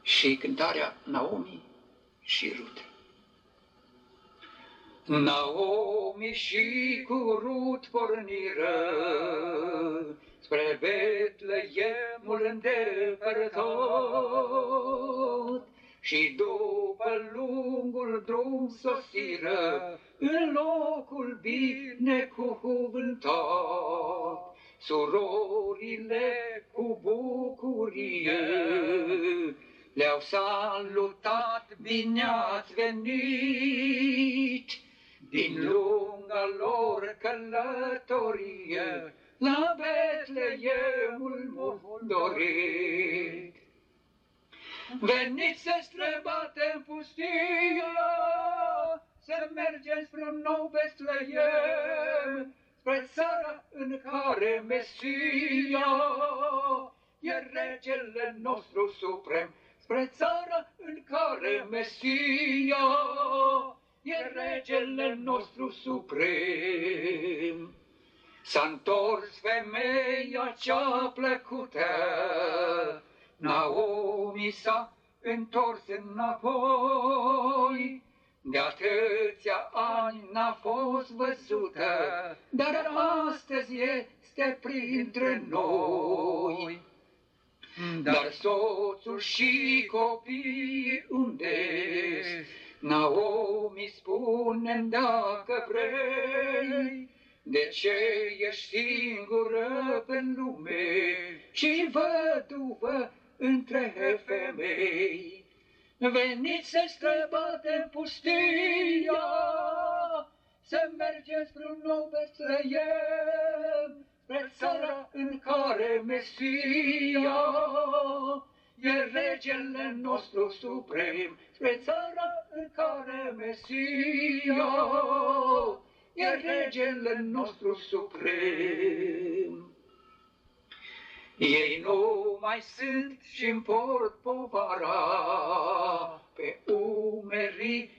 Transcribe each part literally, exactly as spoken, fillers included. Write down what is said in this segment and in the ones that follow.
și cântarea Naomi și Rut. Naomi și cu Rut porniră spre Betleemul îndepărtat și după lungul drum sosiră în locul binecuvântat. Surorile cu bucurie le-au salutat, bine ați venit din lunga lor călătorie la Betleemul mult dorit. Veniți să străbatem pustia, să mergem spre un nou Betleem, spre țara în care Mesia e regele nostru suprem, spre țara în care Mesia e regele nostru suprem. S-a întors femeia cea plăcută, Naomi s-a întors înapoi, de atâția ani n-a fost văzută, dar astăzi este printre noi. Dar soțul și copiii unde-s? Naomi, spune-mi dacă vrei, de ce ești singură pe lume și văduvă între femei? Veniți să străbatem pustia, să mergem spre un nou Betleem, spre țara în care Mesia e regele nostru suprem, spre țara în care Mesia e regele nostru suprem. Ei nu mai sunt și-mi port povara, pe umerii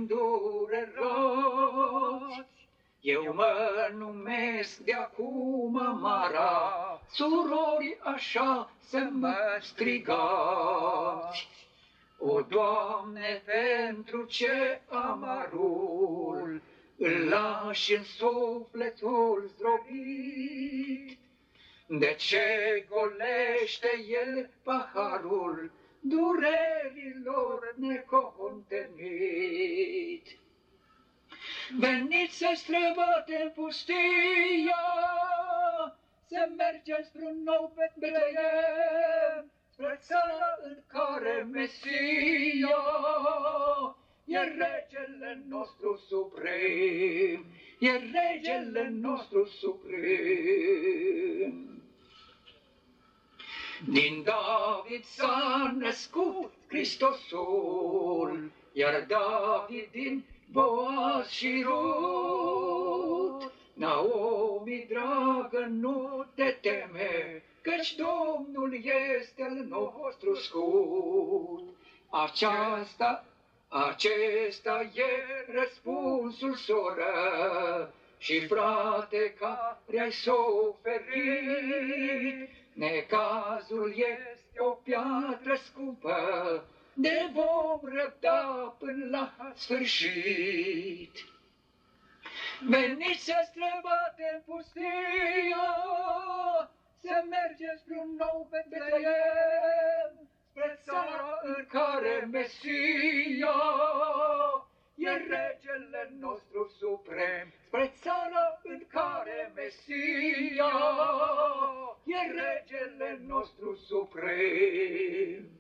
îndurerați. Eu mă numesc de acum Mara, surori așa să mă strigați. O, Doamne, pentru ce amarul îl lași în sufletul zdrobit, de ce golește el paharul durerilor necontenit? Veniți să străbatem pustia, să mergem spre un nou Betleem, spre țara în care Mesia e regele nostru suprem, e regele nostru suprem. Din David s-a născut Hristosul, iar David din Boaz și Rut. Naomi, dragă, nu te teme, căci Domnul este al nostru scut. Aceasta, acesta e răspunsul, soră și frate, care ai suferit. Necazul este o piatră scumpă, de vom răbda până la sfârșit. Veniți să străbatem pustia, să mergem spre un nou Betleem, spre țara în care Mesia e regele nostru suprem, spre țara în care Mesia e regele nostru suprem.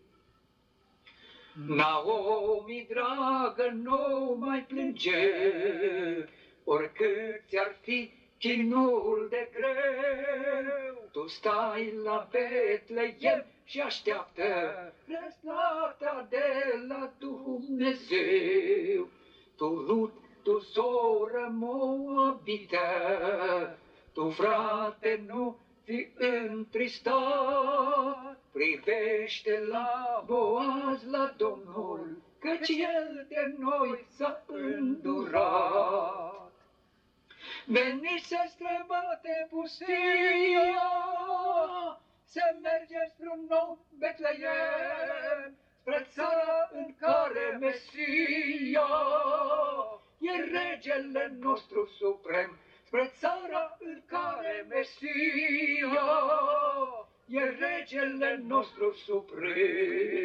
Naomi, dragă, nu mai plânge, oricât ți-ar fi chinul de greu. Tu stai la Betleem și așteaptă răsplata de la Dumnezeu. Tu, Rut, tu, soră moabită, tu, frate, nu fi întristat, privește la Boaz, la Domnul, căci El de noi s-a îndurat. Veniți să străbatem pustia, să mergem spre un nou Betleem, spre care Mesia e regele nostru suprem, spre țara în care Mesia e regele nostru suprem.